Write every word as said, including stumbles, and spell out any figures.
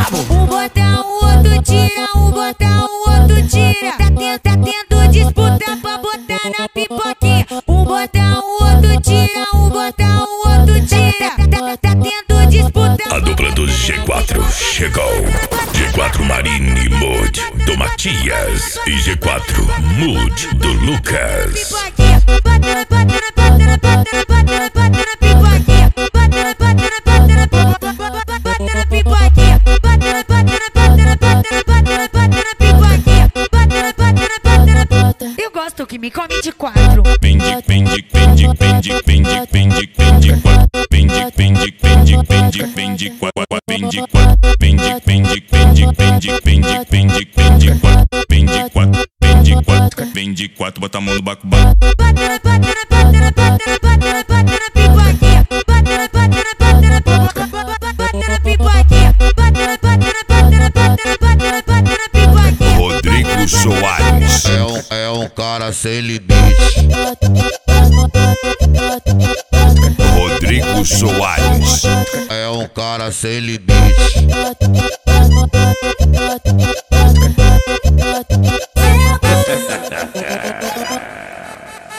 Um bota, o outro tira, um bota, o outro tira. Tá tendo, tá tendo disputa pra botar na pipoquinha. Um bota, o outro tira, um bota, o outro tira. Tá, tá, tá tendo disputa. A dupla dos G quatro chegou. G quatro Marine Mood do Matias e G quatro Mood do Lucas. Pipoquinha, bota, bota, bota, bota, bota, bota na pipoquinha. Bota, bota, bota, bota, bota na pipoquinha. Bota, bota, bota, bota, bota, bota na pipoquinha. Bota, bota, bota, bota. Eu gosto que me come de quatro. Pende, pende, pende, pende, pende, pende, pende, quatro. Pende, pende, pende, pende, pende, quatro. Pende, quatro. Pende, pende, pende, pende, pende, pende, pende, quatro. Pende, quatro. Pende, quatro. Pende, quatro. Bota a mão no baco, baco. Bota, bota, bota, bota, bota, bota na pipoquinha. Bota, bota, bota, bota, bota na pipoquinha. Bota, bota, bota, bota, bota, bota na pipoquinha. Rodrigo Soares É um, é um cara sem limite. Rodrigo Soares É um cara sem limite.